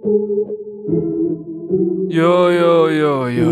Yo yo yo yo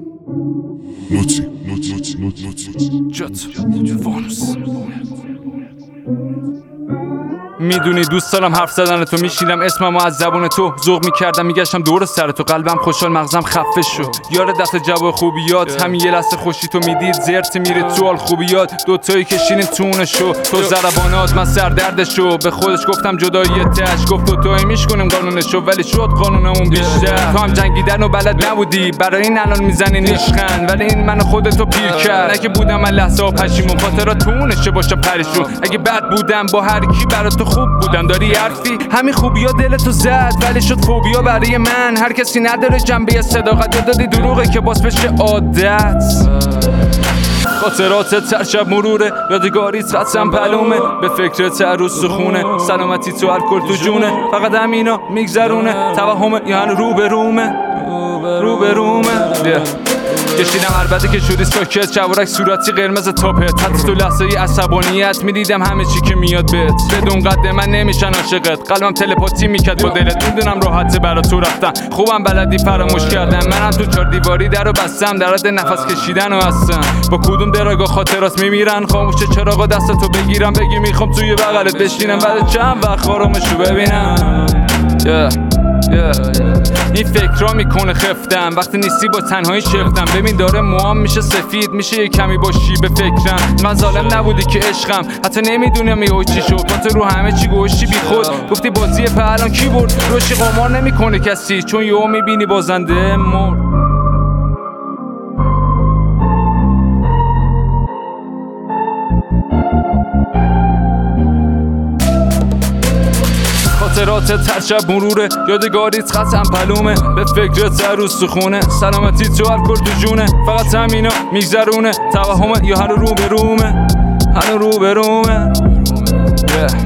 میدونی دوست دارم حرف زدن تو، میشیدم اسممو از زبون تو ذوق میکردم، میگشتم دور سر تو، قلبم خوشحال مغزم خفه شد. یار دست جواب خوبیات، همین یه لحظه خوشی تو میدید زرت میره تو حال خوبیات، دوتایی کشینیم تونشو، تو زربانات من سردردشو، به خودش گفتم جداییتش، گفت دوتایی میشکنیم قانونشو، ولی شد قانونمون بیشتر. تو هم جنگیدن و بلد نبودی، برای این الان میزنی نیشخند، ولی این منو خودتو پیر کرد. نه که بودم من لحظه ها پشیمون، خاطرات تونشه باشه پریشون، اگه بد بودم با هر کی برای تو خوب بودم. داری حرفی همین خوبیا دلتو زد، ولی شد فوبیا برای من. هر کسی نداره جنبه صداقت، یا دادی دروغه که باز بشه عادت. خاطراتت هر شب مروره، یادگاریت خطم پلومه، به فکرت هر روز سخونه، سلامتی تو الکل تو جونه، فقط همینا میگذرونه، توهمه یا هنو روبرومه کشیدم عربده که شدی ساکت، چورک صورتی قرمز تاپت، حتی تو لحظه ی عصبانیت میدیدم همه چی که میاد بهت، بدون قد من نمیشن عاشقت، قلبم تلپاتی میکرد با دلت، میدونم راحته برا تو رفتن، خوبم بلدی فراموش کردن، منم تو 4 دیواری درو بستم، در حد نفس کشیدن و هستم، با کدوم دراگاه خاطرات میمیرن، خاموشه چراغا دستتو بگیرم، بگی میخوام توی بغلت بشینم، بعد چند وقت آرامشو ببینم. این فکرها میکنه خفتم، وقتی نیستی با تنهایی شفتم، ببین داره موام میشه سفید، میشه یه کمی باشی به فکرم، من ظالم نبودی که عشقم، حتی نمیدونم یهو چی شد، تو رو همه چی گوشی بی خود، گفتی بازی پهلوان کی برد، روشی قمار نمیکنه کسی، چون یهو میبینی بازنده مرد. خاطراتت هر شب مروره، یادگاریت خطم پلومه، به فکرت هر روز سخونه، سلامتی تو الکل تو جونه، فقط همینا میگذرونه، توهمه یا هنو روبرومه